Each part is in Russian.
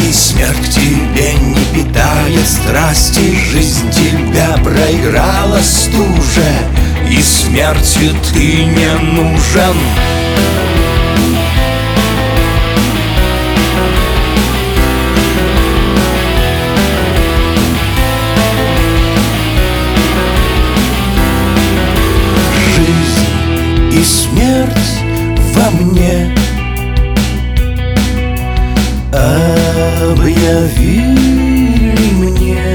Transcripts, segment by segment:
И смерть к тебе не питает страсти, жизнь тебя проиграла стуже, и смерти ты не нужен. Жизнь и смерть во мне объявили мне: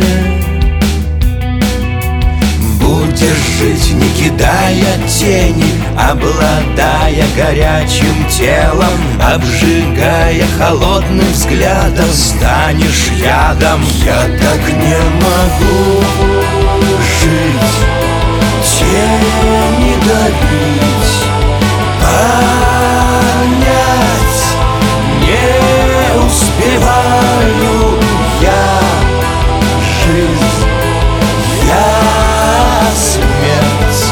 будешь жить, не кидая тени, обладая горячим телом, обжигая холодным взглядом, станешь ядом. Я так не могу жить, тени добить, понять не успеваю я. Жизнь, я смерть,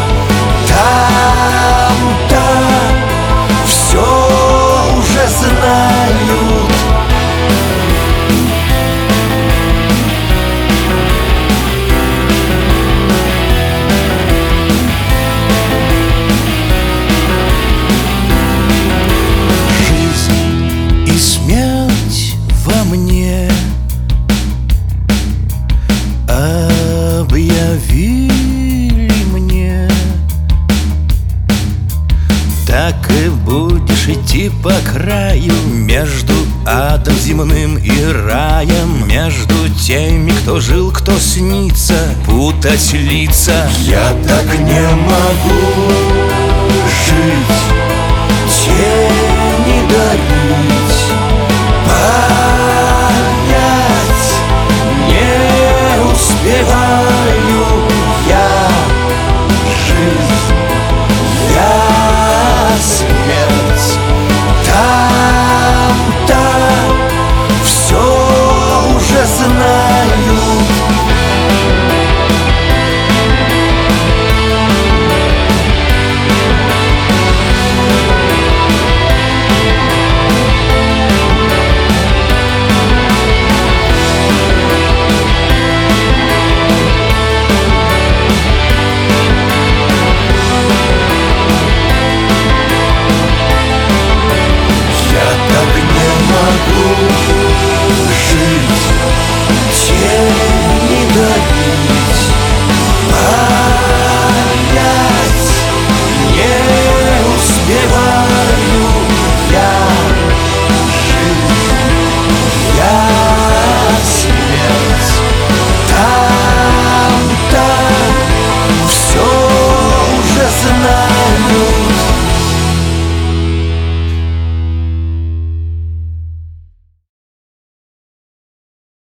там-то все уже знают. Смерть во мне объявили мне: так и будешь идти по краю, между адом земным и раем, между теми, кто жил, кто снится, путать лица. Я так не могу жить, тени добить, понять не успеваю